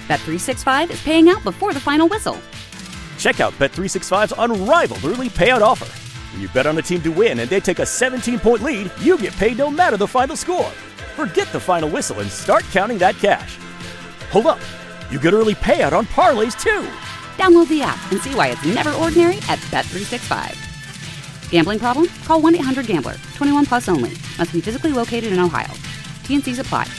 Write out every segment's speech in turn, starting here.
Bet365 is paying out before the final whistle. Check out Bet365's unrivaled early payout offer. When you bet on a team to win and they take a 17-point lead, you get paid no matter the final score. Forget the final whistle and start counting that cash. Hold up. You get early payout on parlays, too. Download the app and see why it's never ordinary at Bet365. Gambling problem? Call 1-800-GAMBLER. 21 plus only. Must be physically located in Ohio. T&Cs apply.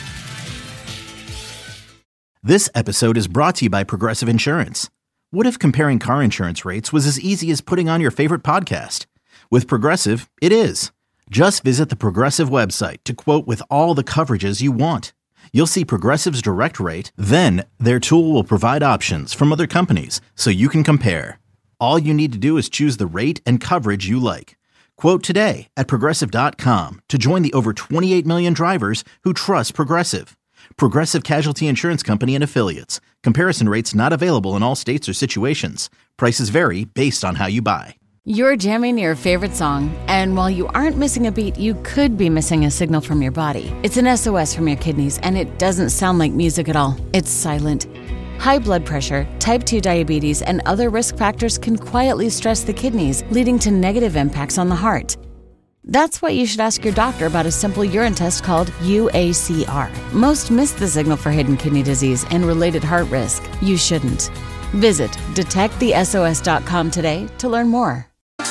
This episode is brought to you by Progressive Insurance. What if comparing car insurance rates was as easy as putting on your favorite podcast? With Progressive, it is. Just visit the Progressive website to quote with all the coverages you want. You'll see Progressive's direct rate, then their tool will provide options from other companies so you can compare. All you need to do is choose the rate and coverage you like. Quote today at Progressive.com to join the over 28 million drivers who trust Progressive. Progressive Casualty Insurance Company and Affiliates. Comparison rates not available in all states or situations. Prices vary based on how you buy. You're jamming your favorite song, and while you aren't missing a beat, you could be missing a signal from your body. It's an SOS from your kidneys, and it doesn't sound like music at all. It's silent. High blood pressure, type 2 diabetes, and other risk factors can quietly stress the kidneys, leading to negative impacts on the heart. That's why you should ask your doctor about a simple urine test called UACR. Most miss the signal for hidden kidney disease and related heart risk. You shouldn't. Visit detectthesos.com today to learn more.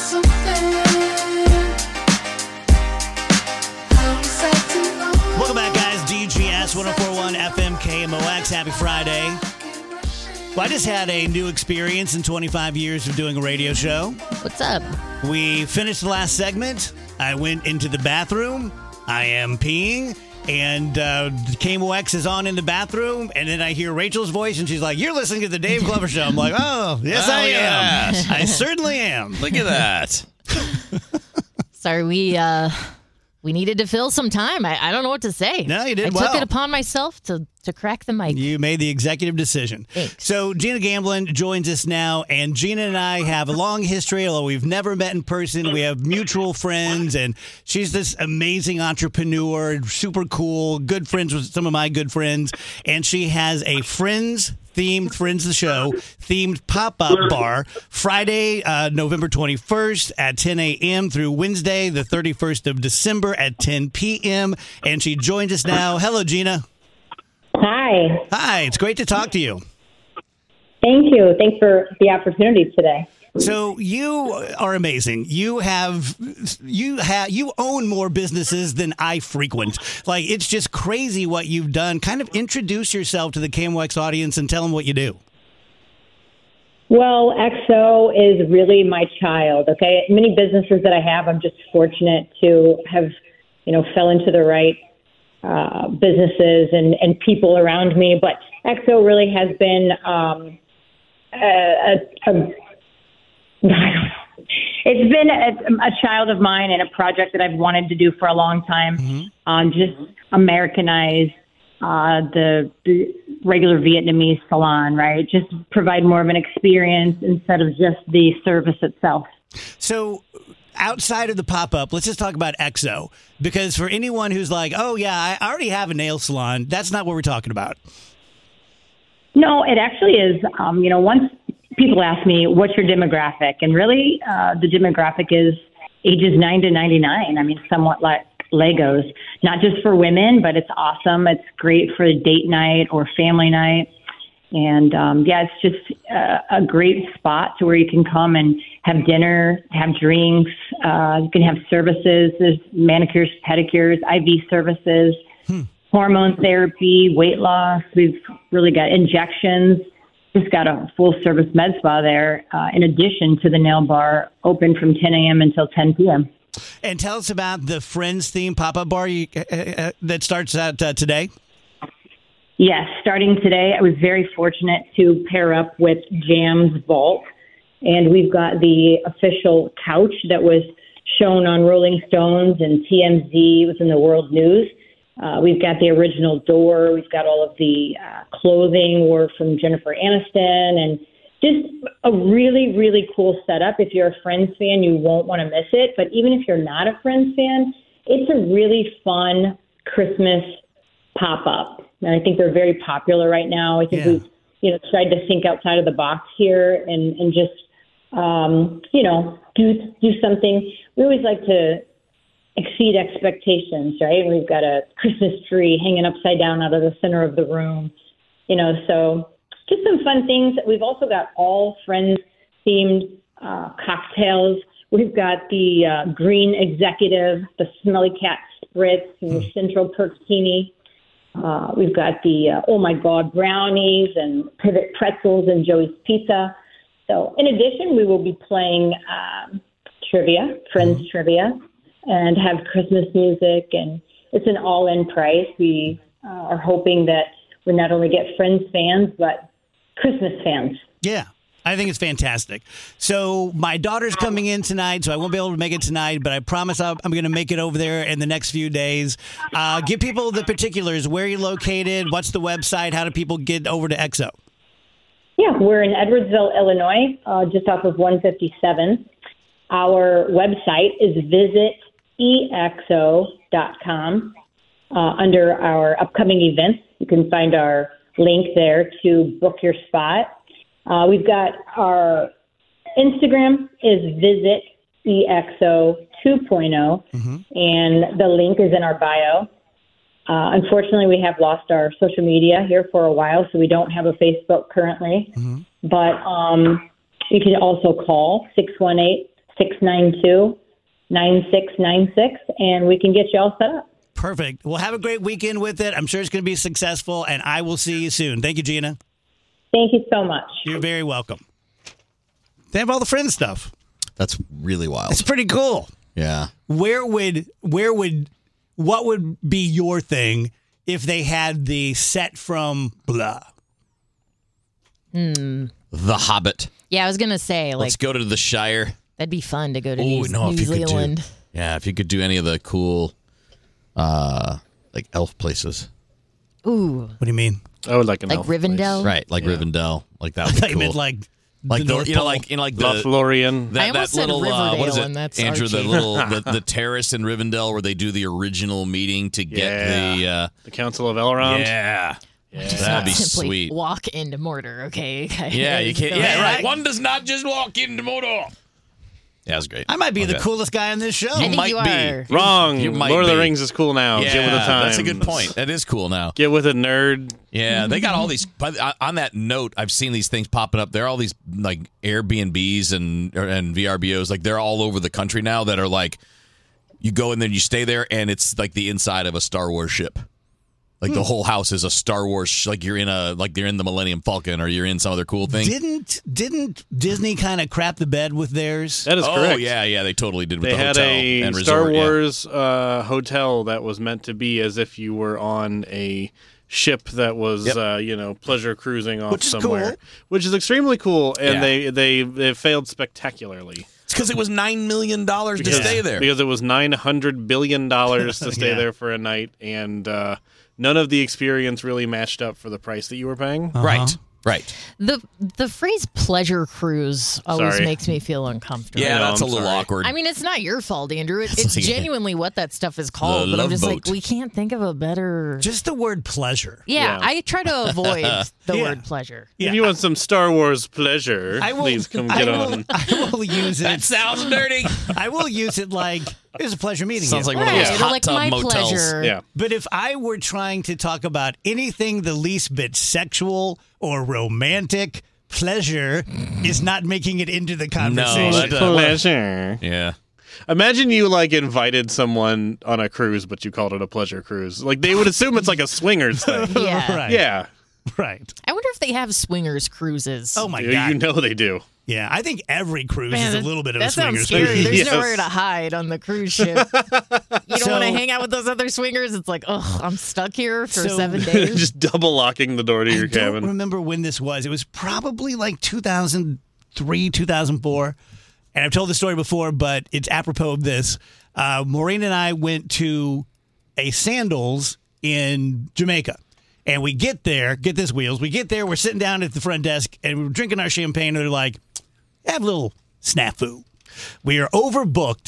Welcome back, guys. DGS 104.1 FM KMOX. Happy Friday. Well, I just had a new experience in 25 years of doing a radio show. What's up? We finished the last segment. I went into the bathroom. I am peeing. And KMOX is on in the bathroom. And then I hear Rachel's voice, and she's like, "You're listening to the Dave Glover Show." I'm like, "Oh, yes, I am. Yes. I certainly am." Look at that. Sorry, we needed to fill some time. I don't know what to say. No, you did I well. took it upon myself to crack the mic. You made the executive decision. Thanks. So Gina Gamblin joins us now, and Gina and I have a long history, although we've never met in person. We have mutual friends, and she's this amazing entrepreneur, super cool, good friends with some of my good friends, and she has a Friends of the Show themed pop-up bar Friday, November 21st at 10 a.m. through Wednesday, the 31st of December at 10 p.m. And she joins us now. Hello, Gina. Hi. Hi, it's great to talk to you. Thank you. Thanks for the opportunity today. So you are amazing. You own more businesses than I frequent. Like, it's just crazy what you've done. Kind of introduce yourself to the KMOX audience and tell them what you do. Well, XO is really my child. Okay, many businesses that I have, I'm just fortunate to have, fell into the right businesses and people around me. But XO really has been it's been a child of mine and a project that I've wanted to do for a long time. Mm-hmm. Just Americanize the regular Vietnamese salon, right? Just provide more of an experience instead of just the service itself. So outside of the pop-up, let's just talk about XO. Because for anyone who's like, oh, yeah, I already have a nail salon, that's not what we're talking about. No, it actually is. Once people ask me, what's your demographic? And really, the demographic is ages 9 to 99. I mean, somewhat like Legos, not just for women, but it's awesome. It's great for a date night or family night. And it's just a great spot to where you can come and have dinner, have drinks. You can have services. There's manicures, pedicures, IV services, hormone therapy, weight loss. We've really got injections. Just got a full-service med spa there, in addition to the nail bar, open from 10 a.m. until 10 p.m. And tell us about the Friends theme pop-up bar that starts out today. Yes, starting today. I was very fortunate to pair up with Jam's Vault, and we've got the official couch that was shown on Rolling Stones and TMZ, was in the World News. We've got the original door. We've got all of the clothing were from Jennifer Aniston, and just a really, really cool setup. If you're a Friends fan, you won't want to miss it. But even if you're not a Friends fan, it's a really fun Christmas pop-up. And I think they're very popular right now. I think we've tried to think outside of the box here and just, do something. We always like to exceed expectations, right? We've got a Christmas tree hanging upside down out of the center of the room, so just some fun things. We've also got all friends themed cocktails. We've got the Green Executive, the Smelly Cat Spritz, and the Central Perkini. We've got the Oh My God brownies and Pivot Pretzels and Joey's Pizza. So in addition, we will be playing trivia, Friends trivia, and have Christmas music. And it's an all-in price. We are hoping that we not only get Friends fans, but Christmas fans. Yeah. I think it's fantastic. So my daughter's coming in tonight, so I won't be able to make it tonight, but I promise I'm going to make it over there in the next few days. Give people the particulars, where you're located, what's the website, how do people get over to EXO? Yeah, we're in Edwardsville, Illinois, just off of 157. Our website is visitexo.com. Under our upcoming events, you can find our link there to book your spot. We've got our Instagram is visitexo 2.0, and the link is in our bio. Unfortunately, we have lost our social media here for a while, so we don't have a Facebook currently. But you can also call 618-692-9696, and we can get you all set up. Perfect. Well, have a great weekend with it. I'm sure it's going to be successful, and I will see you soon. Thank you, Gina. Thank you so much. You're very welcome. They have all the Friends stuff. That's really wild. It's pretty cool. Yeah. What would be your thing if they had the set from blah? The Hobbit. Yeah, I was going to say, Let's go to the Shire. that'd be fun to go to New Zealand. If you could do any of the cool, elf places. Ooh. What do you mean? I would like an like elf Rivendell? place. Right, Rivendell. Like that would be cool. Like the North the Pole. Lothlorien. I almost said Riverdale, what is it, and that's Andrew? Archie. The terrace in Rivendell where they do the original meeting to get the Council of Elrond. Just that'd not be simply sweet. walk into Mordor, okay? Yeah, you can't. No, Yeah, right. One does not just walk into Mordor. Yeah, that's great. I might be the coolest guy on this show. I think might you be. are. Wrong. You might Lord of the be. Rings is cool now. Yeah, Get with the times. that's a good point. That is cool now. Get with it, nerd. Yeah, they got all these. On that note, I've seen these things popping up. There are all these like Airbnbs and VRBOs. Like they're all over the country now that are like, you go and then you stay there, and it's like the inside of a Star Wars ship. Like the whole house is a Star Wars. Like you're in the Millennium Falcon, or you're in some other cool thing. Didn't Disney kind of crap the bed with theirs? That is correct. Oh yeah, they totally did with They the had hotel a and resort. Star yeah. Wars hotel that was meant to be as if you were on a ship that was, pleasure cruising off Which is somewhere, cool. which is extremely cool. And Yeah. they failed spectacularly. It's because it was $9 million to stay there. Because it was $900 billion to stay there for a night, and none of the experience really matched up for the price that you were paying. Right. The phrase pleasure cruise always Sorry. makes me feel uncomfortable. Yeah, I know, that's a I'm little sorry. awkward. I mean, it's not your fault, Andrew. It's like- genuinely what that stuff is called. The But I'm Love just like, Boat. we can't think of a better. Just the word pleasure. Yeah, Yeah. I try to avoid the Yeah. word pleasure. Yeah, If you want some Star Wars pleasure, please come get on. I will use it. That sounds dirty. I will use it like it was a pleasure meeting Sounds you. like one of those Right, hot like tub my motels. pleasure. Yeah. But if I were trying to talk about anything the least bit sexual or romantic, pleasure is not making it into the conversation. that Pleasure. Yeah. Imagine you invited someone on a cruise, but you called it a pleasure cruise. Like they would assume it's like a swingers thing. Yeah. Right. Yeah, Right. I wonder if they have swingers cruises. Oh my you God. know they do. Yeah, I think every cruise is a little bit of that a swingers sounds scary. cruise. There's Yes. nowhere to hide on the cruise ship. You don't So- want to hang out with those other swingers. It's like, oh, I'm stuck here for So- 7 days. Just double locking the door to your I don't cabin. remember when this was. It was probably like 2003, 2004. And I've told the story before, but it's apropos of this. Maureen and I went to a Sandals in Jamaica. And we get there, get this, Wheels. We get there, we're sitting down at the front desk, and we're drinking our champagne, and they're like, have a little snafu. We are overbooked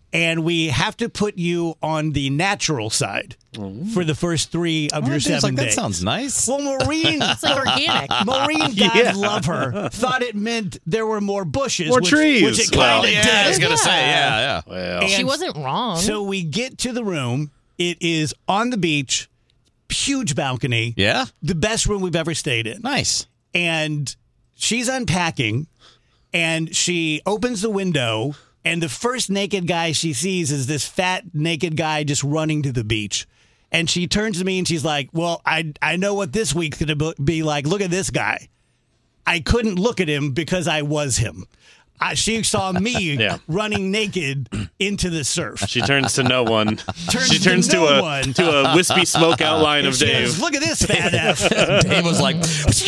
and we have to put you on the natural side for the first 3 of your 7 days. That sounds nice. Well, Maureen, It's like organic. Maureen, God love her, thought it meant there were more bushes, More trees. which it kind of yeah, did. I was gonna say, yeah. Well, And She wasn't wrong. So we get to the room. It is on the beach, huge balcony, Yeah? the best room we've ever stayed in. Nice. And she's unpacking, and she opens the window, and the first naked guy she sees is this fat naked guy just running to the beach. And she turns to me and she's like, well, I know what this week's going to be like. Look at this guy. I couldn't look at him because I was him. She saw me running naked into the surf. she turns to no one. Turns She turns to to no a one. to a wispy smoke outline of She Dave. goes, look at this fat F. Dave was like,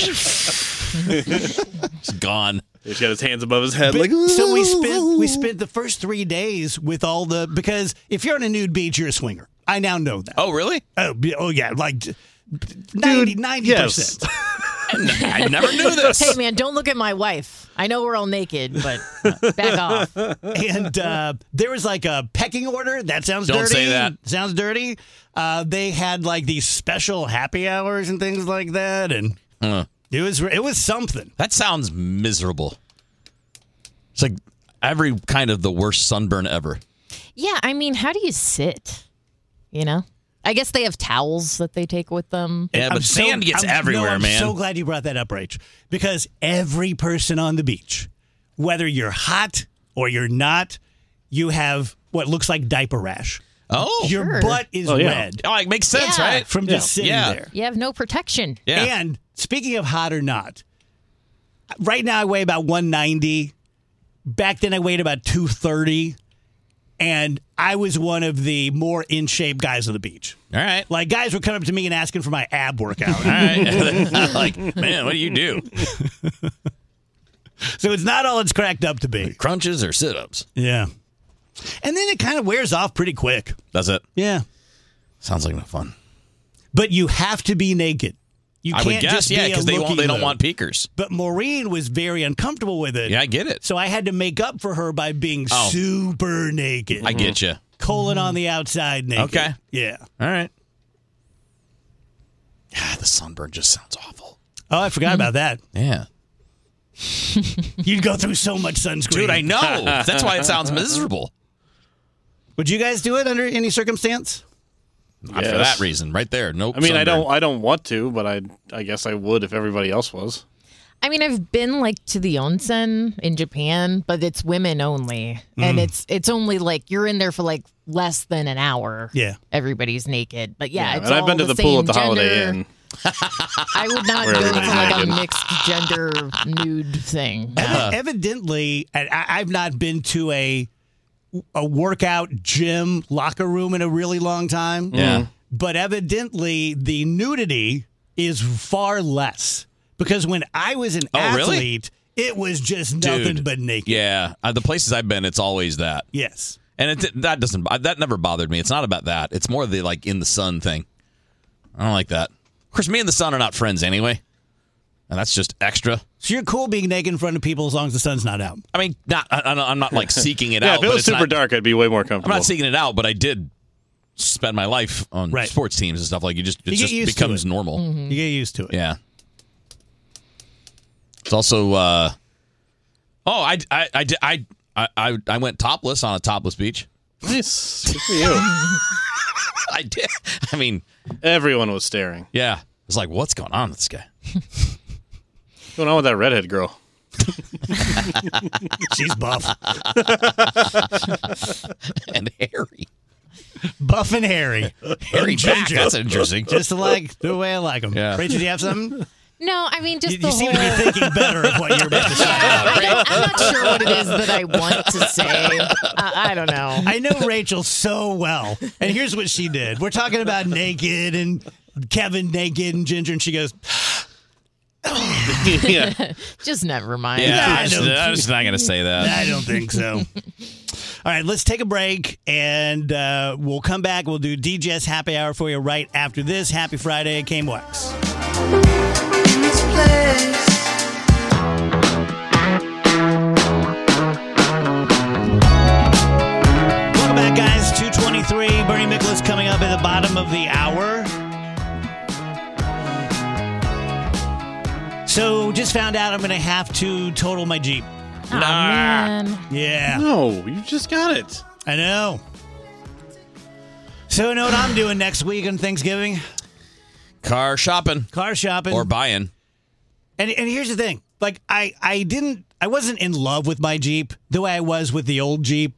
it's gone. He's got his hands above his head. But- Like, so we spent the first 3 days with all the, because if you're on a nude beach, you're a swinger. I now know that. Oh, really? Oh yeah, like 90%. yes. I never knew this. Hey, man, don't look at my wife. I know we're all naked, but back off. And there was like a pecking order. That sounds Don't dirty. say that. Sounds dirty. They had like these special happy hours and things like that, and it was something. That sounds miserable. It's like every kind of the worst sunburn ever. Yeah, I mean, how do you sit? You know? I guess they have towels that they take with them. Yeah, but sand gets everywhere, I'm man. so glad you brought that up, Rach, because every person on the beach, whether you're hot or you're not, you have what looks like diaper rash. Oh. Your Sure. butt is red Oh, it makes sense, Yeah. right? from just sitting Yeah. there. You have no protection. Yeah. And speaking of hot or not, right now I weigh about 190. Back then I weighed about 230. And I was one of the more in shape guys on the beach. All right. Like guys were coming up to me and asking for my ab workout. All right. Like, man, what do you do? So it's not all it's cracked up to be. Crunches or sit-ups? Yeah. And then it kind of wears off pretty quick. That's it. Yeah. Sounds like no fun. But you have to be naked. You I can't would guess, just be yeah, a because they don't looky-loo. want peekers. But Maureen was very uncomfortable with it. Yeah, I get it. So I had to make up for her by being super naked. I get you. Colon on the outside naked. Okay. Yeah. All right. Yeah, the sunburn just sounds awful. Oh, I forgot about that. Yeah. You'd go through so much sunscreen. Dude, I know. That's why it sounds miserable. Would you guys do it under any circumstance? Not for that reason, right there. Nope. I mean, sunburn. I don't want to, but I guess I would if everybody else was. I mean, I've been like to the onsen in Japan, but it's women only, and it's only like you're in there for like less than an hour. Yeah, everybody's naked, but yeah, it's and I've all been to the pool at the same Holiday gender. Inn. I would not Where go to everybody's like a naked. mixed gender nude thing. Evidently, I've not been to a workout gym locker room in a really long time. Yeah. But evidently, the nudity is far less. Because when I was an athlete, it was just nothing but naked. Yeah. The places I've been, it's always that. Yes. And that never bothered me. It's not about that. It's more the like in the sun thing. I don't like that. Of course, me and the sun are not friends anyway. And that's just extra. So you're cool being naked in front of people as long as the sun's not out. I mean, I'm not like seeking it Yeah, out. if it but was it's super not- dark, I'd be way more I'm comfortable. not seeking it out, but I did spend my life on sports teams and stuff. Like it You get just used to becomes it. normal. You get used to it. Yeah. It's also. I went topless on a topless beach. Nice. Good for you. I did. I mean, everyone was staring. Yeah. It's like, what's going on with this guy? What's going on with that redhead girl? She's buff. And hairy. Buff and hairy. Hairy back. That's interesting. Just like the way I like them. Yeah. Rachel, do you have something? No, I mean just You the seem whole. to be thinking better of what you're about to say. I'm not sure what it is that I want to say. I don't know. I know Rachel so well. And here's what she did. We're talking about naked and Kevin naked and Ginger, and she goes, Yeah. Just never mind. Yeah, I I'm just not going to say that. I don't think so. All right, let's take a break, and we'll come back. We'll do DJ's Happy Hour for you right after this. Happy Friday, Kane Wax. Welcome So just found out I'm going to have to total my Jeep. Oh, man. Yeah. No, you just got it. I know. So you know what I'm doing next week on Thanksgiving? Car shopping. Car shopping. Or buying. And here's the thing. Like, I wasn't in love with my Jeep the way I was with the old Jeep.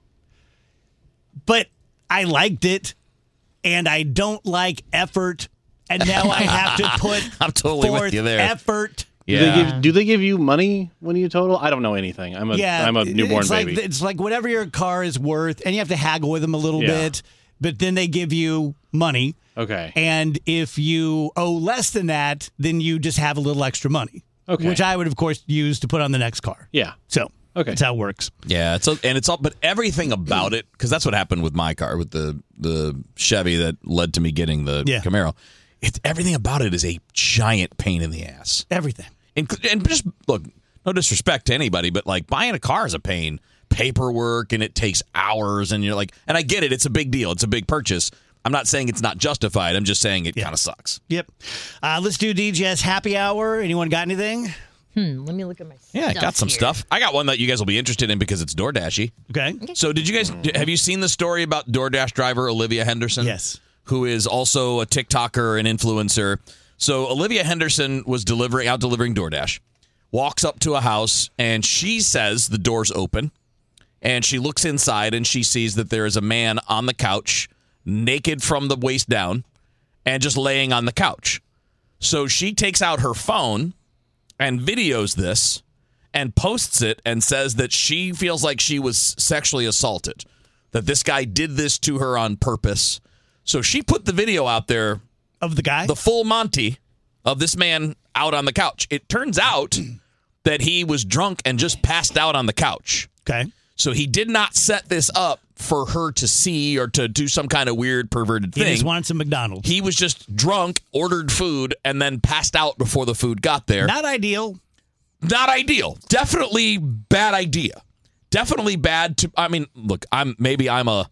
But I liked it. And I don't like effort. And now I have to put I'm totally forth with you there. effort. Yeah. Do they give you money when you total? I don't know anything. I'm a newborn baby. It's like whatever your car is worth, and you have to haggle with them a little bit, but then they give you money. Okay. And if you owe less than that, then you just have a little extra money. Okay. Which I would, of course, use to put on the next car. Yeah. So okay, that's how it works. Yeah, it's all, but everything about it, because that's what happened with my car, with the Chevy that led to me getting the Camaro. Everything about it is a giant pain in the ass. Everything. And just, look, no disrespect to anybody, but like buying a car is a pain. Paperwork, and it takes hours, and you're like, and I get it, it's a big deal, it's a big purchase. I'm not saying it's not justified, I'm just saying it kind of sucks. Yep. Let's do DJ's happy hour. Anyone got anything? Let me look at my stuff. Yeah, I got some stuff. I got one that you guys will be interested in because it's DoorDashy. Okay. So have you seen the story about DoorDash driver Olivia Henderson? Yes. Who is also a TikToker and influencer. So Olivia Henderson was delivering DoorDash, walks up to a house, and she says the door's open, and she looks inside, and she sees that there is a man on the couch, naked from the waist down, and just laying on the couch. So she takes out her phone and videos this and posts it and says that she feels like she was sexually assaulted, that this guy did this to her on purpose. So she put the video out there of the guy, the full Monty of this man out on the couch. It turns out that he was drunk and just passed out on the couch. Okay. So he did not set this up for her to see or to do some kind of weird perverted thing. He just wanted some McDonald's. He was just drunk, ordered food, and then passed out before the food got there. Not ideal. Not ideal. Definitely bad idea. Definitely bad to. I mean, look, maybe I'm a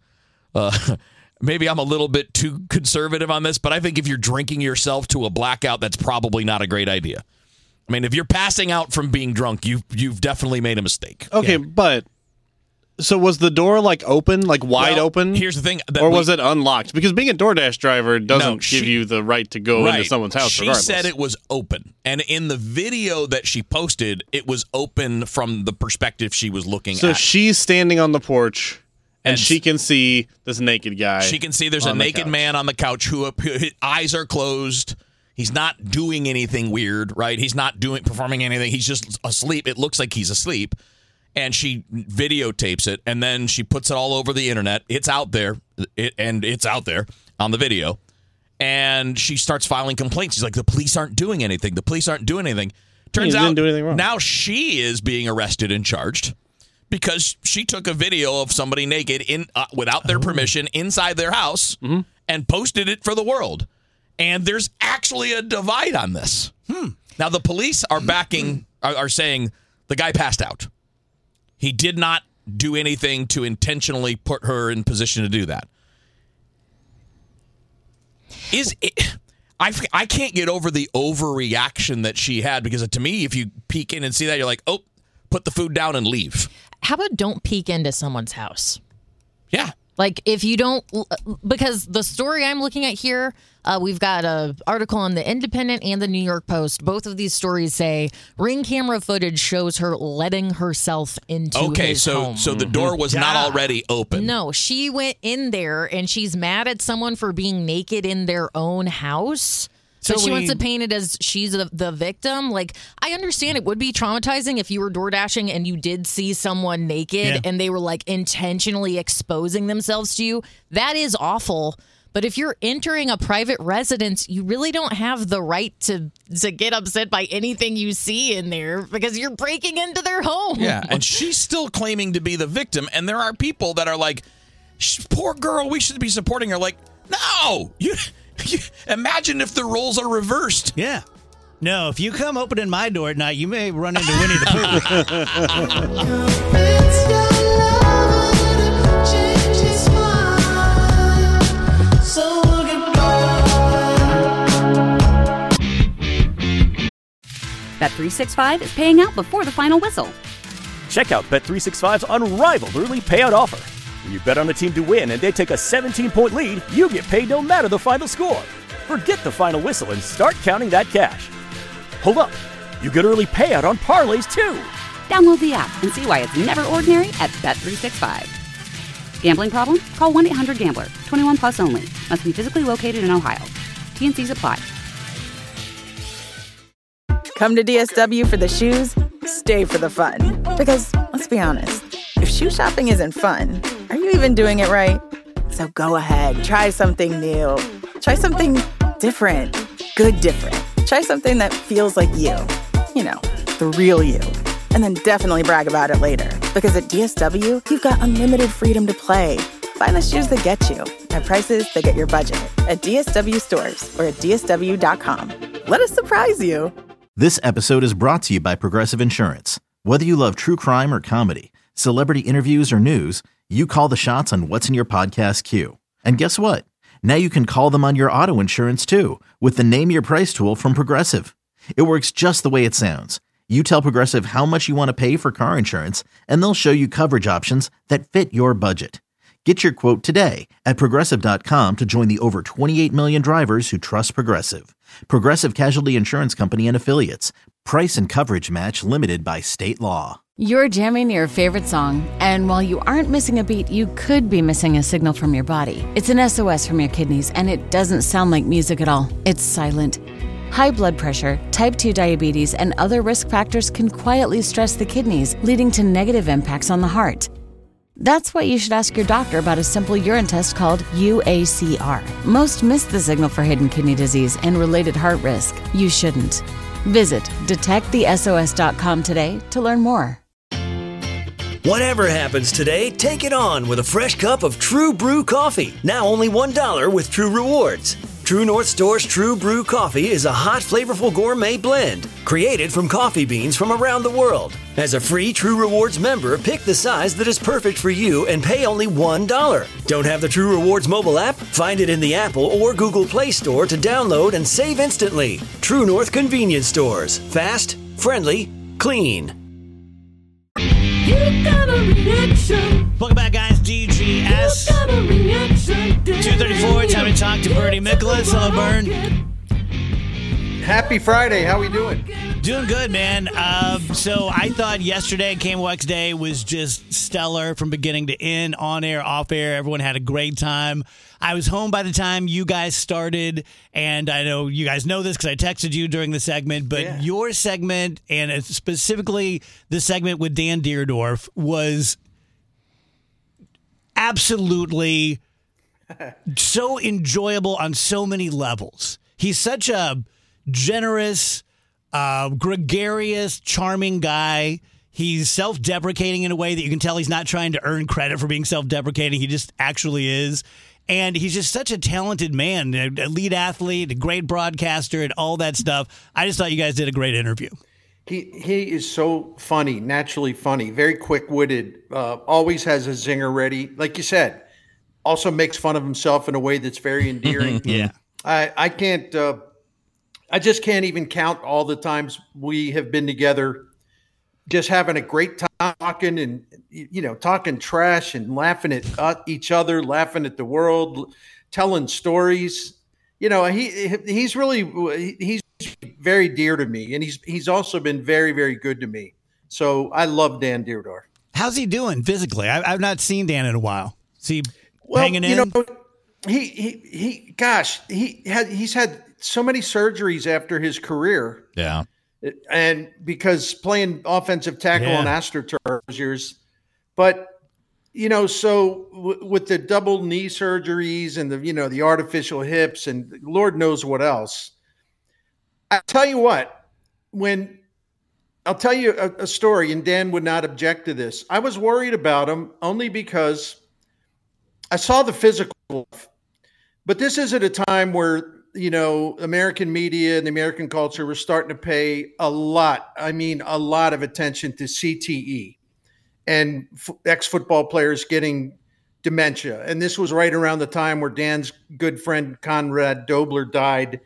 little bit too conservative on this, but I think if you're drinking yourself to a blackout, that's probably not a great idea. I mean, if you're passing out from being drunk, you've definitely made a mistake. Okay, but so was the door like open, like wide open? Here's the thing, or was it unlocked? Because being a DoorDash driver doesn't give you the right to go into someone's house. She regardless. said it was open, and in the video that she posted, it was open from the perspective she was looking at. So she's standing on the porch. And she can see this naked guy. She can see there's a naked man on the couch who his eyes are closed. He's not doing anything weird, right? He's not performing anything. He's just asleep. It looks like he's asleep. And she videotapes it, and then she puts it all over the internet. It's out there, it's out there on the video. And she starts filing complaints. She's like, the police aren't doing anything. The police aren't doing anything. Turns out didn't do anything wrong. Now she is being arrested and charged. Because she took a video of somebody naked without their permission inside their house and posted it for the world. And there's actually a divide on this. Now, the police are are saying the guy passed out. He did not do anything to intentionally put her in position to do that. I can't get over the overreaction that she had, because to me, if you peek in and see that, you're like, oh, put the food down and leave. How about don't peek into someone's house? Yeah. Like, if you don't, because the story I'm looking at here, we've got an article on the Independent and the New York Post. Both of these stories say Ring camera footage shows her letting herself into his home. So the door was not already open. No, she went in there, and she's mad at someone for being naked in their own house. So she wants to paint it as she's the victim. Like, I understand it would be traumatizing if you were door dashing and you did see someone naked and they were like intentionally exposing themselves to you. That is awful. But if you're entering a private residence, you really don't have the right to get upset by anything you see in there, because you're breaking into their home. Yeah, and she's still claiming to be the victim. And there are people that are like, poor girl, we should be supporting her. Like, no, you imagine if the roles are reversed. Yeah. No, if you come opening my door at night, you may run into Winnie the Pooh. Bet365 is paying out before the final whistle. Check out Bet365's unrivaled early payout offer. When you bet on a team to win and they take a 17-point lead, you get paid no matter the final score. Forget the final whistle and start counting that cash. Hold up. You get early payout on parlays, too. Download the app and see why it's never ordinary at Bet365. Gambling problem? Call 1-800-GAMBLER. 21 plus only. Must be physically located in Ohio. T&Cs apply. Come to DSW for the shoes, stay for the fun. Because, let's be honest, if shoe shopping isn't fun, are you even doing it right? So go ahead, try something new. Try something different. Good different. Try something that feels like you. You know, the real you. And then definitely brag about it later. Because at DSW, you've got unlimited freedom to play. Find the shoes that get you at prices that get your budget at DSW stores or at DSW.com. Let us surprise you. This episode is brought to you by Progressive Insurance. Whether you love true crime or comedy, celebrity interviews or news, you call the shots on what's in your podcast queue. And guess what? Now you can call them on your auto insurance too with the Name Your Price tool from Progressive. It works just the way it sounds. You tell Progressive how much you want to pay for car insurance, and they'll show you coverage options that fit your budget. Get your quote today at Progressive.com to join the over 28 million drivers who trust Progressive. Progressive Casualty Insurance Company and Affiliates. Price and coverage match limited by state law. You're jamming your favorite song, and while you aren't missing a beat, you could be missing a signal from your body. It's an SOS from your kidneys, and it doesn't sound like music at all. It's silent. High blood pressure, type 2 diabetes, and other risk factors can quietly stress the kidneys, leading to negative impacts on the heart. That's why you should ask your doctor about a simple urine test called UACR. Most miss the signal for hidden kidney disease and related heart risk. You shouldn't. Visit detectthesos.com today to learn more. Whatever happens today, take it on with a fresh cup of True Brew coffee. Now only $1 with True Rewards. True North Store's True Brew coffee is a hot, flavorful gourmet blend created from coffee beans from around the world. As a free True Rewards member, pick the size that is perfect for you and pay only $1. Don't have the True Rewards mobile app? Find it in the Apple or Google Play Store to download and save instantly. True North Convenience Stores. Fast, friendly, clean. Welcome back, guys. DGS 2:34. Time to talk to Bernie Miklasz. Hello, Bern. Happy Friday. How we doing? Doing good, man. So I thought yesterday, KMOX Day, was just stellar from beginning to end, on air, off air. Everyone had a great time. I was home by the time you guys started, and I know you guys know this because I texted you during the segment, but your segment, and specifically the segment with Dan Dierdorf, was absolutely so enjoyable on so many levels. He's such a generous, gregarious, charming guy. He's self-deprecating in a way that you can tell he's not trying to earn credit for being self-deprecating. He just actually is. And he's just such a talented man, a lead athlete, a great broadcaster, and all that stuff. I just thought you guys did a great interview. He is so funny, naturally funny, very quick-witted, always has a zinger ready. Like you said, also makes fun of himself in a way that's very endearing. Yeah. I just can't even count all the times we have been together, just having a great time talking and, talking trash and laughing at each other, laughing at the world, telling stories. He's very dear to me, and he's also been very, very good to me. So I love Dan Dierdorf. How's he doing physically? I've not seen Dan in a while. Is he hanging in? He's had so many surgeries after his career. Yeah. And because playing offensive tackle on AstroTurf years, but with the double knee surgeries and the artificial hips and Lord knows what else. I tell you what, I'll tell you a story, and Dan would not object to this. I was worried about him only because I saw the physical, but this is at a time where American media and the American culture were starting to pay a lot of attention to CTE and ex-football players getting dementia. And this was right around the time where Dan's good friend Conrad Dobler died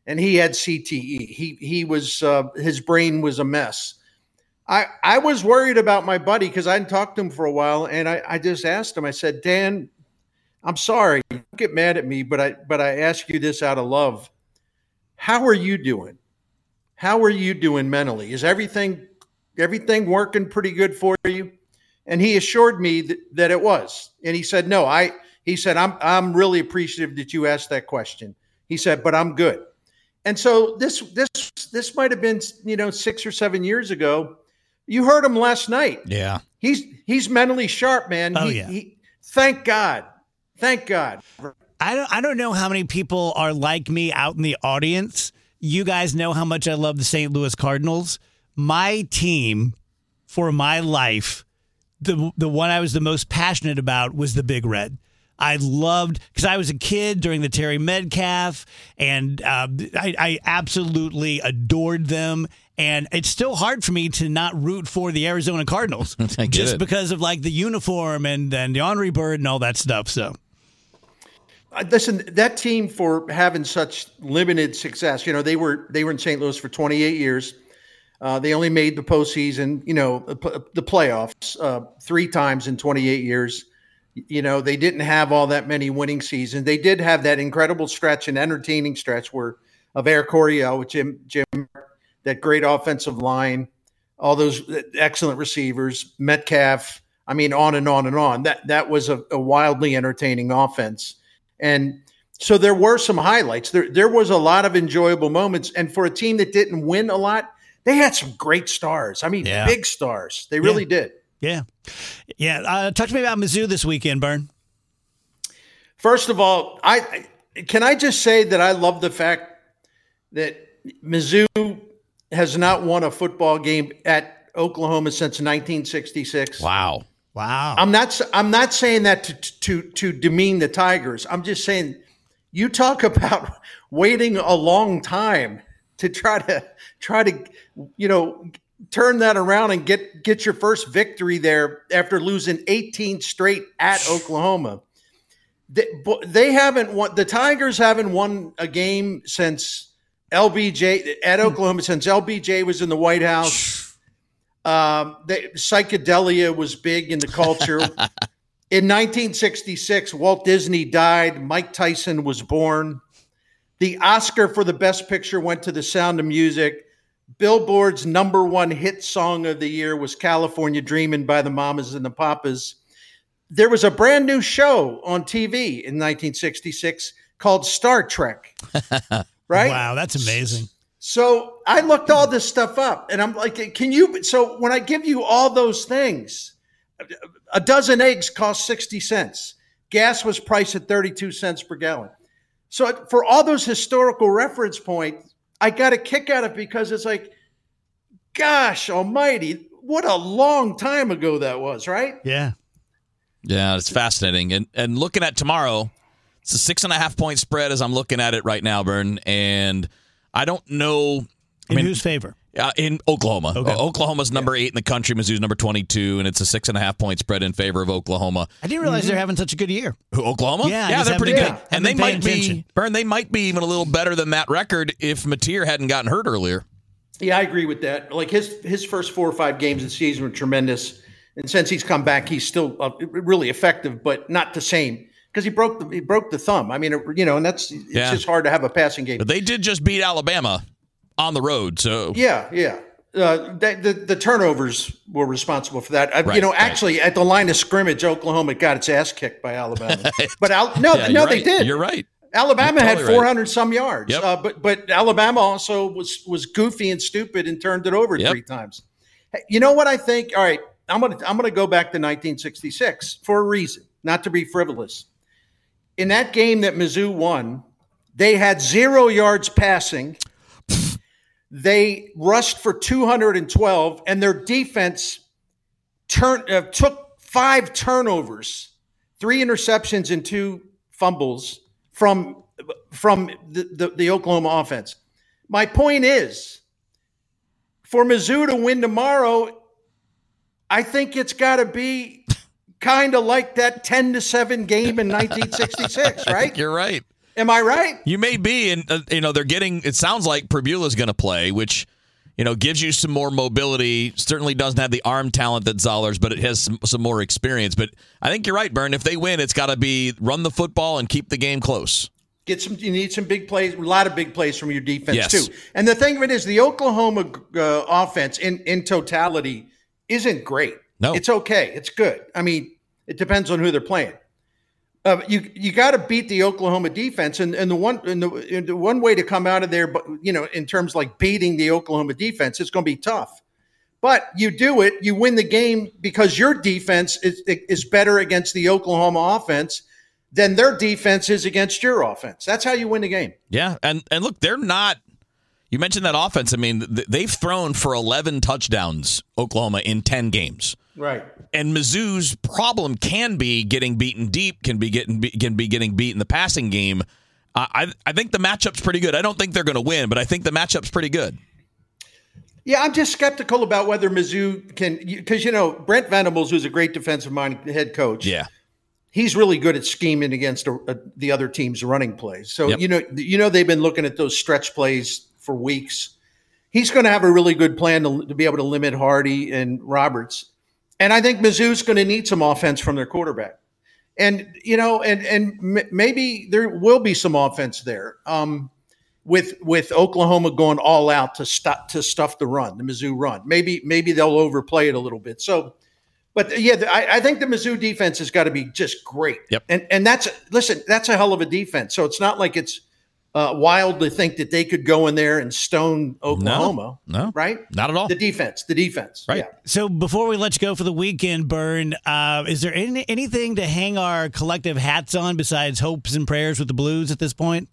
and he had CTE. He was his brain was a mess. I was worried about my buddy because I hadn't talked to him for a while, and I just asked him. I said, Dan, I'm sorry. Don't get mad at me, but I ask you this out of love. How are you doing? How are you doing mentally? Is everything working pretty good for you? And he assured me that it was. And he said, no, he said, I'm really appreciative that you asked that question. He said, but I'm good. And so this might have been, 6 or 7 years ago. You heard him last night. Yeah. He's mentally sharp, man. Oh, Thank God. Thank God. I don't know how many people are like me out in the audience. You guys know how much I love the St. Louis Cardinals. My team for my life, the one I was the most passionate about was the Big Red. I loved, because I was a kid during the Terry Metcalf, and I absolutely adored them. And it's still hard for me to not root for the Arizona Cardinals just because of like the uniform and the Henry Bird and all that stuff. So, listen, that team, for having such limited success, they were in St. Louis for 28 years. They only made the postseason, the playoffs 3 times in 28 years. They didn't have all that many winning seasons. They did have that incredible stretch, an entertaining stretch of Air Coryell with Jim, that great offensive line, all those excellent receivers, Metcalf. I mean, on and on and on. That was a wildly entertaining offense. And so there were some highlights. There was a lot of enjoyable moments. And for a team that didn't win a lot, they had some great stars. I mean, big stars. They really did. Yeah. Yeah. Talk to me about Mizzou this weekend, Bern. First of all, can I just say that I love the fact that Mizzou has not won a football game at Oklahoma since 1966. Wow. I'm not saying that to demean the Tigers. I'm just saying, you talk about waiting a long time to try to turn that around and get your first victory there after losing 18 straight at Oklahoma. They haven't won. The Tigers haven't won a game since LBJ at Oklahoma, since LBJ was in the White House. Psychedelia was big in the culture. In 1966, Walt Disney died. Mike Tyson was born. The Oscar for the Best Picture went to The Sound of Music. Billboard's #1 hit song of the year was California Dreamin' by the Mamas and the Papas. There was a brand new show on TV in 1966 called Star Trek. Right? Wow, that's amazing. So I looked all this stuff up, and I'm like, so when I give you all those things, a dozen eggs cost 60 cents. Gas was priced at 32 cents per gallon. So for all those historical reference points, I got a kick out of it because it's like, gosh almighty, what a long time ago that was, right? Yeah. Yeah, it's fascinating. And looking at tomorrow, it's a 6.5-point spread as I'm looking at it right now, Bern. And I don't know. In whose favor? In Oklahoma. Okay. Oklahoma's number 8 in the country. Mizzou's number 22, and it's a 6.5-point spread in favor of Oklahoma. I didn't realize they're having such a good year. Who, Oklahoma? Yeah, they're pretty good. And they might be, Bern, they might be even a little better than that record if Mateer hadn't gotten hurt earlier. Yeah, I agree with that. Like his first 4 or 5 games of the season were tremendous. And since he's come back, he's still really effective, but not the same. Because he broke the thumb. I mean, and it's just hard to have a passing game. But they did just beat Alabama on the road, so yeah. The turnovers were responsible for that. Actually, at the line of scrimmage, Oklahoma got its ass kicked by Alabama. But they did. You're right. Alabama had totally 400 some yards. Yep. But Alabama also was goofy and stupid and turned it over 3 times. Hey, you know what I think? All right, I'm gonna go back to 1966 for a reason, not to be frivolous. In that game that Mizzou won, they had 0 yards passing. They rushed for 212, and their defense took 5 turnovers, 3 interceptions, and 2 fumbles from the Oklahoma offense. My point is, for Mizzou to win tomorrow, I think it's got to be kind of like that 10-7 game in 1966, right? I think you're right. Am I right? You may be, and they're getting. It sounds like Pribula's going to play, which gives you some more mobility. Certainly doesn't have the arm talent that Zollers, but it has some more experience. But I think you're right, Bern. If they win, it's got to be run the football and keep the game close. You need some big plays, a lot of big plays from your defense yes. too. And the thing of it is, the Oklahoma offense in totality isn't great. No, it's okay. It's good. I mean, it depends on who they're playing. You got to beat the Oklahoma defense, and the one way to come out of there, but in terms of like beating the Oklahoma defense, it's going to be tough. But you do it, you win the game because your defense is better against the Oklahoma offense than their defense is against your offense. That's how you win the game. Yeah, and look, they're not. You mentioned that offense. I mean, they've thrown for 11 touchdowns, Oklahoma, in 10 games. Right. And Mizzou's problem can be getting beaten deep, can be getting beat in the passing game. I think the matchup's pretty good. I don't think they're going to win, but I think the matchup's pretty good. Yeah, I'm just skeptical about whether Mizzou can, because Brent Venables, who's a great defensive minded head coach. Yeah. He's really good at scheming against the other team's running plays. So, yep. They've been looking at those stretch plays for weeks. He's going to have a really good plan to be able to limit Hardy and Roberts. And I think Mizzou's going to need some offense from their quarterback. And, maybe there will be some offense there with Oklahoma going all out to stuff the run, the Mizzou run. Maybe they'll overplay it a little bit. So, but yeah, I think the Mizzou defense has got to be just great. Yep. And that's a hell of a defense. So it's not like it's wild to think that they could go in there and stone Oklahoma. No, right? Not at all. The defense. Right. Yeah. So before we let you go for the weekend, Bern, is there anything to hang our collective hats on besides hopes and prayers with the Blues at this point?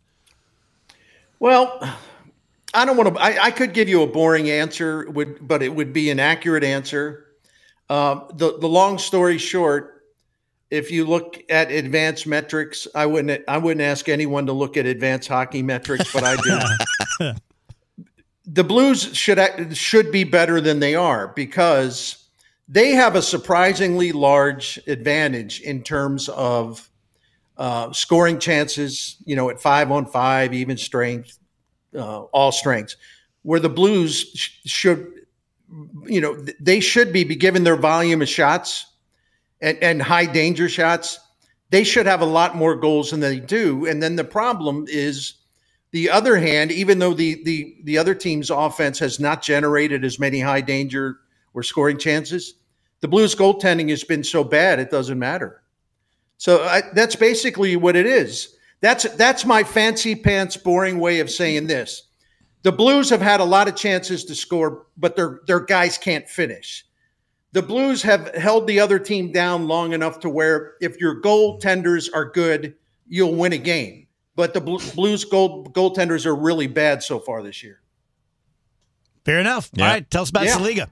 Well, I don't want to. I could give you a boring answer, but it would be an accurate answer. The long story short, if you look at advanced metrics, I wouldn't ask anyone to look at advanced hockey metrics, but I do. The Blues should be better than they are because they have a surprisingly large advantage in terms of scoring chances. At 5-on-5, even strength, all strengths, where the Blues should. They should be given their volume of shots and high danger shots. They should have a lot more goals than they do. And then the problem is the other hand, even though the other team's offense has not generated as many high danger or scoring chances, the Blues goaltending has been so bad, it doesn't matter. So that's basically what it is. That's my fancy pants, boring way of saying this. The Blues have had a lot of chances to score, but their guys can't finish. The Blues have held the other team down long enough to where if your goaltenders are good, you'll win a game. But the Blues goaltenders are really bad so far this year. Fair enough. Yeah. All right, tell us about Saliga.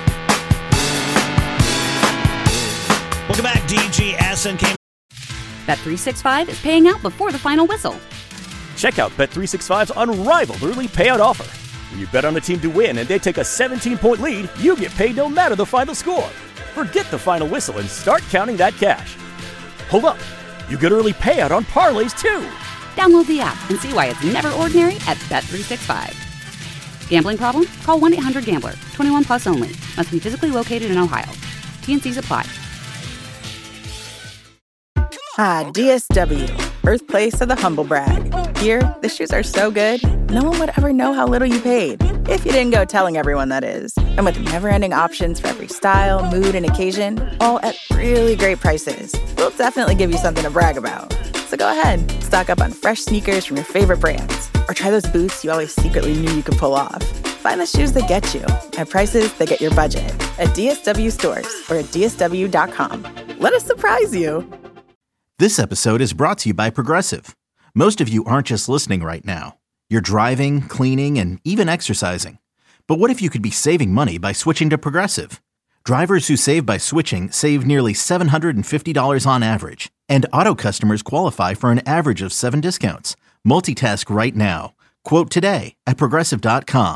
Welcome back, DGSNK. Bet365 is paying out before the final whistle. Check out Bet365's unrivaled early payout offer. When you bet on a team to win and they take a 17-point lead, you get paid no matter the final score. Forget the final whistle and start counting that cash. Hold up. You get early payout on parlays, too. Download the app and see why it's never ordinary at Bet365. Gambling problem? Call 1-800-GAMBLER. 21 plus only. Must be physically located in Ohio. T&Cs apply. DSW, birthplace of the humble brag. Here, the shoes are so good, no one would ever know how little you paid. If you didn't go telling everyone, that is. And with never-ending options for every style, mood, and occasion, all at really great prices, we'll definitely give you something to brag about. So go ahead, stock up on fresh sneakers from your favorite brands, or try those boots you always secretly knew you could pull off. Find the shoes that get you at prices that get your budget at DSW stores or at DSW.com. Let us surprise you. This episode is brought to you by Progressive. Most of you aren't just listening right now. You're driving, cleaning, and even exercising. But what if you could be saving money by switching to Progressive? Drivers who save by switching save nearly $750 on average. And auto customers qualify for an average of 7 discounts. Multitask right now. Quote today at Progressive.com.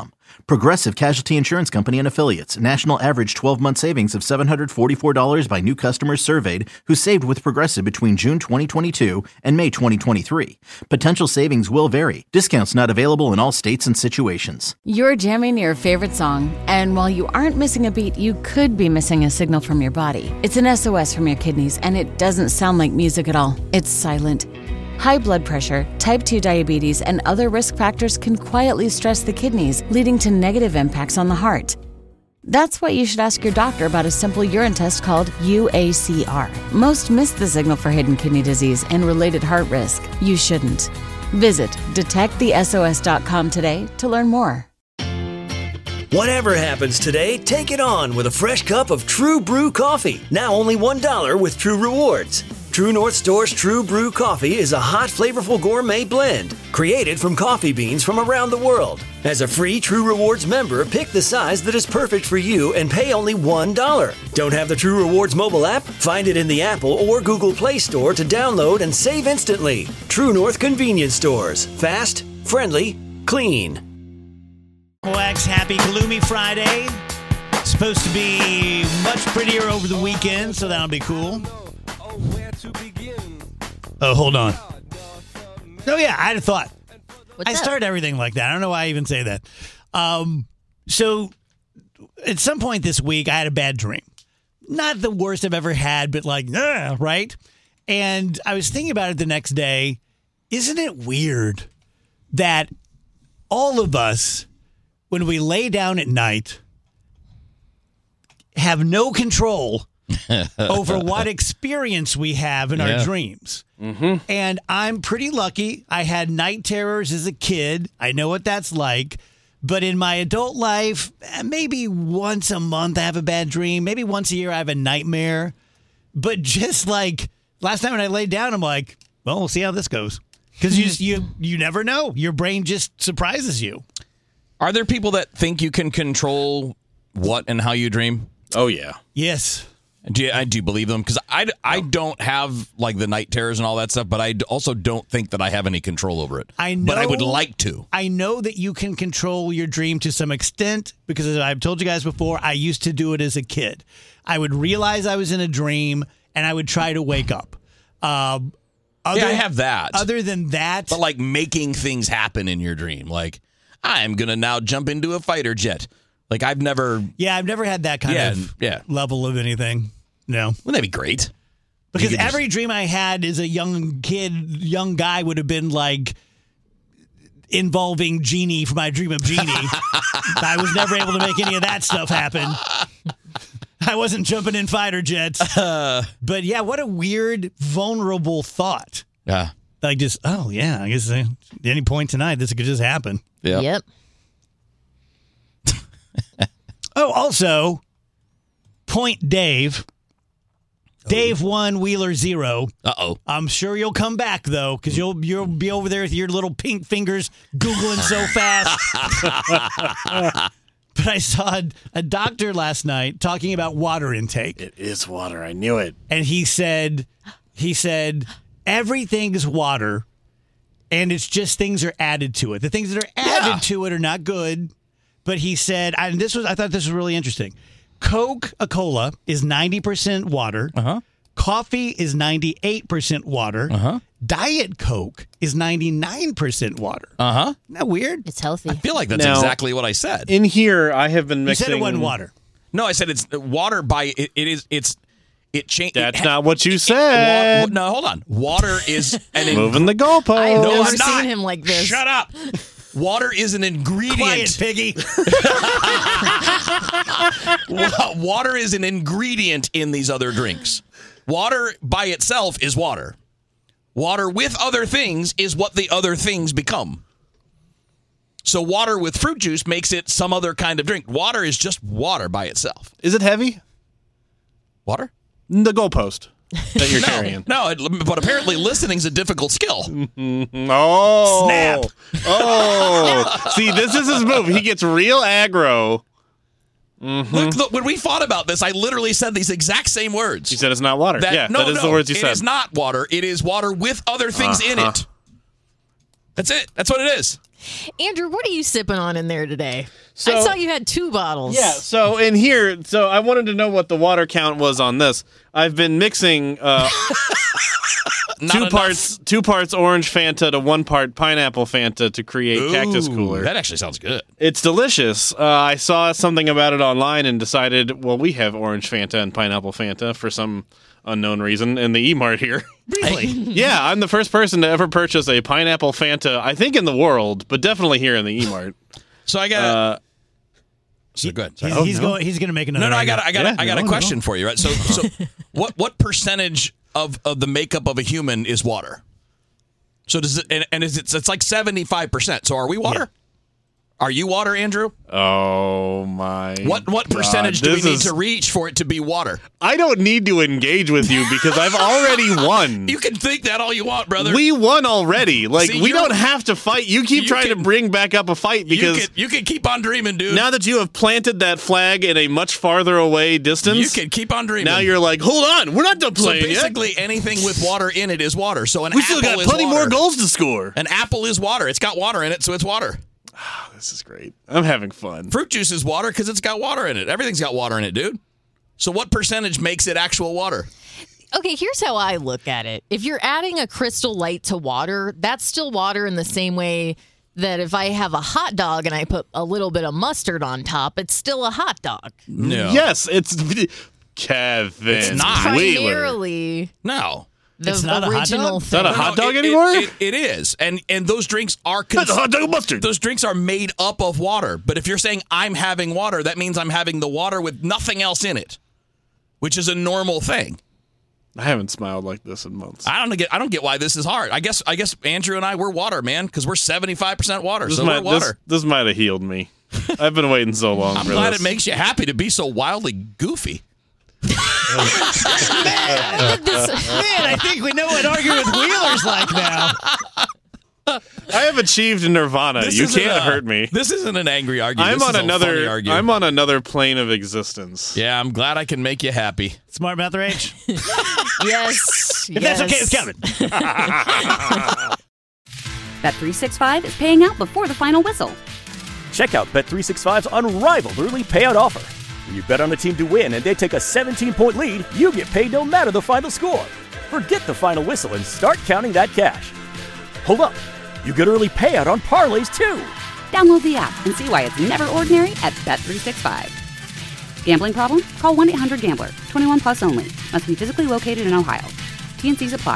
Progressive Casualty Insurance Company and Affiliates. National average 12-month savings of $744 by new customers surveyed who saved with Progressive between June 2022 and May 2023. Potential savings will vary. Discounts not available in all states and situations. You're jamming your favorite song, and while you aren't missing a beat, you could be missing a signal from your body. It's an SOS from your kidneys, and it doesn't sound like music at all. It's silent. High blood pressure, type 2 diabetes, and other risk factors can quietly stress the kidneys, leading to negative impacts on the heart. That's why you should ask your doctor about a simple urine test called UACR. Most miss the signal for hidden kidney disease and related heart risk. You shouldn't. Visit detectthesos.com today to learn more. Whatever happens today, take it on with a fresh cup of True Brew coffee. Now only $1 with True Rewards. True North Store's True Brew coffee is a hot, flavorful gourmet blend created from coffee beans from around the world. As a free True Rewards member, pick the size that is perfect for you and pay only $1. Don't have the True Rewards mobile app? Find it in the Apple or Google Play Store to download and save instantly. True North Convenience Stores. Fast, friendly, clean. Wax, happy gloomy Friday. Supposed to be much prettier over the weekend, so that'll be cool. Oh, hold on. Oh, yeah, I had a thought. I start everything like that. I don't know why I even say that. So, at some point this week, I had a bad dream. Not the worst I've ever had, but like, right? And I was thinking about it the next day. Isn't it weird that all of us, when we lay down at night, have no control over what experience we have in our dreams? Mm-hmm. And I'm pretty lucky. I had night terrors as a kid. I know what that's like. But in my adult life, maybe once a month I have a bad dream. Maybe once a year I have a nightmare. But just like last time when I laid down, I'm like, well, we'll see how this goes. Because you never know. Your brain just surprises you. Are there people that think you can control what and how you dream? Oh, yeah. Yes. Do you believe them? Because I don't have like the night terrors and all that stuff, but I also don't think that I have any control over it. I know, but I would like to. I know that you can control your dream to some extent because, as I've told you guys before, I used to do it as a kid. I would realize I was in a dream and I would try to wake up. I have that. Other than that, but like making things happen in your dream, like I'm gonna now jump into a fighter jet. Like I've never had that kind of level of anything. No. Wouldn't that be great? Because every dream I had as a young guy would have been like involving Genie from my dream of Genie. I was never able to make any of that stuff happen. I wasn't jumping in fighter jets. But yeah, what a weird, vulnerable thought. Yeah. Like just, oh yeah, I guess at any point tonight this could just happen. Yep. Oh, also, Point Dave. Dave 1, Wheeler 0. Uh-oh. I'm sure you'll come back, though, because you'll be over there with your little pink fingers Googling so fast. But I saw a doctor last night talking about water intake. It is water. I knew it. And he said, everything's water, and it's just things are added to it. The things that are added to it are not good. But he said, I thought this was really interesting. Coca-Cola is 90% water. Uh-huh. Coffee is 98% water. Uh-huh. Diet Coke is 99% water. Uh-huh. Isn't that weird? It's healthy. I feel like that's exactly what I said. In here, I have been mixing. You said it wasn't water. No, I said it's water by it changed. That's not what you said. No, hold on. Water is moving the goalpost. I've No, never I'm not. seen him like this. Shut up. Water is an ingredient. Quiet, piggy. Water is an ingredient in these other drinks. Water by itself is water. Water with other things is what the other things become. So water with fruit juice makes it some other kind of drink. Water is just water by itself. Is it heavy? Water? The goalpost that you're carrying. No, but apparently listening's a difficult skill. Oh. Snap. Oh. See, this is his move. He gets real aggro. Mm-hmm. Look, when we fought about this, I literally said these exact same words. You said it's not water. That is the words you said. It is not water. It is water with other things in it. That's it. That's what it is. Andrew, what are you sipping on in there today? So, I saw you had 2 bottles. Yeah, so in here, I wanted to know what the water count was on this. I've been mixing 2 parts orange Fanta to 1 part pineapple Fanta to create Cactus Cooler. That actually sounds good. It's delicious. I saw something about it online and decided, well, we have orange Fanta and pineapple Fanta for some unknown reason in the E-Mart here. Really? Yeah, I'm the first person to ever purchase a pineapple Fanta, I think in the world, but definitely here in the E-Mart. So I got So go ahead. Sorry. He's going to make another. No, I got a question for you, right? So what percentage of the makeup of a human is water? So does it and is it's like 75%. So are we water? Yeah. Are you water, Andrew? Oh my! What percentage do we need to reach for it to be water? I don't need to engage with you because I've already won. You can think that all you want, brother. We won already. Like, we don't have to fight. You keep trying to bring back up a fight because you can keep on dreaming, dude. Now that you have planted that flag in a much farther away distance, you can keep on dreaming. Now you're like, hold on, we're not done playing yet. So basically, anything with water in it is water. So we still got plenty more goals to score. An apple is water. It's got water in it, so it's water. Oh, this is great. I'm having fun. Fruit juice is water because it's got water in it. Everything's got water in it, dude. So what percentage makes it actual water? Okay, here's how I look at it. If you're adding a Crystal Light to water, that's still water in the same way that if I have a hot dog and I put a little bit of mustard on top, it's still a hot dog. No. Yes, it's Kevin. It's not. Primarily. No. It's not original a hot dog? Is that a hot dog anymore? It is. And those drinks are... That's a hot dog mustard. Those drinks are made up of water. But if you're saying I'm having water, that means I'm having the water with nothing else in it, which is a normal thing. I haven't smiled like this in months. I don't get why this is hard. I guess Andrew and I, we're water, man, because we're 75% water. We're water. This might have healed me. I've been waiting so long I'm for glad this. it makes you happy to be so wildly goofy. Man, I think we know what arguing with Wheeler's like now. I have achieved nirvana. You can't hurt me. This isn't an angry argument. I'm on another plane of existence. Yeah, I'm glad I can make you happy. Smart Mouth Rage? Yes. If that's okay, it's Kevin. Bet365 is paying out before the final whistle. Check out Bet365's unrivaled early payout offer. When you bet on a team to win and they take a 17-point lead, you get paid no matter the final score. Forget the final whistle and start counting that cash. Hold up. You get early payout on parlays, too. Download the app and see why it's never ordinary at Bet365. Gambling problem? Call 1-800-GAMBLER. 21 plus only. Must be physically located in Ohio. T&Cs apply.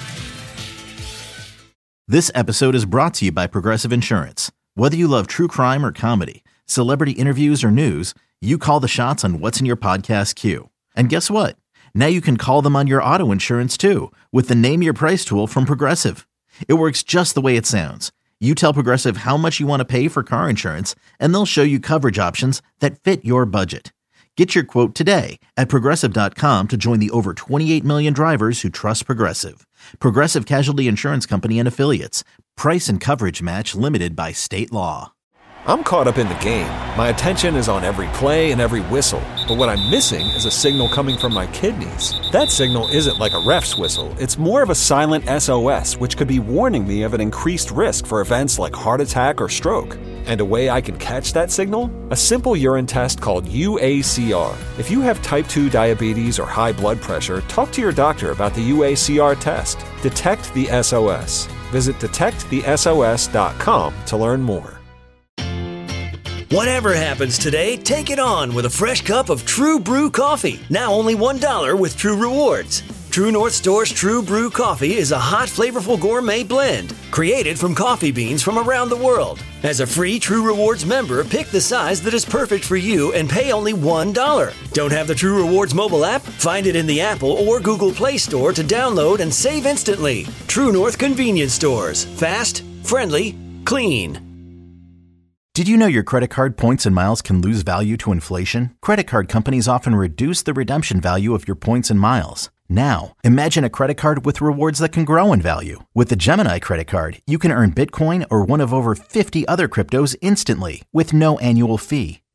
This episode is brought to you by Progressive Insurance. Whether you love true crime or comedy, celebrity interviews or news, you call the shots on what's in your podcast queue. And guess what? Now you can call them on your auto insurance too with the Name Your Price tool from Progressive. It works just the way it sounds. You tell Progressive how much you want to pay for car insurance, and they'll show you coverage options that fit your budget. Get your quote today at Progressive.com to join the over 28 million drivers who trust Progressive. Progressive Casualty Insurance Company and Affiliates. Price and coverage match limited by state law. I'm caught up in the game. My attention is on every play and every whistle. But what I'm missing is a signal coming from my kidneys. That signal isn't like a ref's whistle. It's more of a silent SOS, which could be warning me of an increased risk for events like heart attack or stroke. And a way I can catch that signal? A simple urine test called UACR. If you have type 2 diabetes or high blood pressure, talk to your doctor about the UACR test. Detect the SOS. Visit detectthesos.com to learn more. Whatever happens today, take it on with a fresh cup of True Brew coffee. Now only $1 with True Rewards. True North Store's True Brew coffee is a hot, flavorful gourmet blend created from coffee beans from around the world. As a free True Rewards member, pick the size that is perfect for you and pay only $1. Don't have the True Rewards mobile app? Find it in the Apple or Google Play Store to download and save instantly. True North Convenience Stores. Fast, friendly, clean. Did you know your credit card points and miles can lose value to inflation? Credit card companies often reduce the redemption value of your points and miles. Now, imagine a credit card with rewards that can grow in value. With the Gemini credit card, you can earn Bitcoin or one of over 50 other cryptos instantly with no annual fee.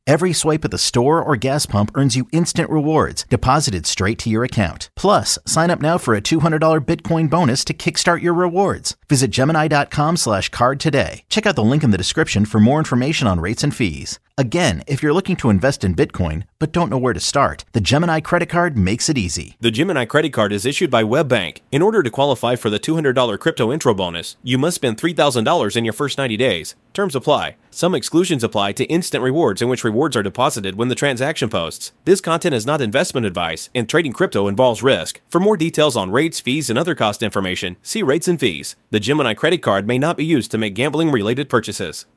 Every swipe at the store or gas pump earns you instant rewards deposited straight to your account. Plus, sign up now for a $200 Bitcoin bonus to kickstart your rewards. Visit Gemini.com/card today. Check out the link in the description for more information on rates and fees. Again, if you're looking to invest in Bitcoin but don't know where to start, the Gemini credit card makes it easy. The Gemini credit card is issued by WebBank. In order to qualify for the $200 crypto intro bonus, you must spend $3,000 in your first 90 days. Terms apply. Some exclusions apply to instant rewards, in which rewards are deposited when the transaction posts. This content is not investment advice, and trading crypto involves risk. For more details on rates, fees, and other cost information, see rates and fees. The Gemini credit card may not be used to make gambling-related purchases.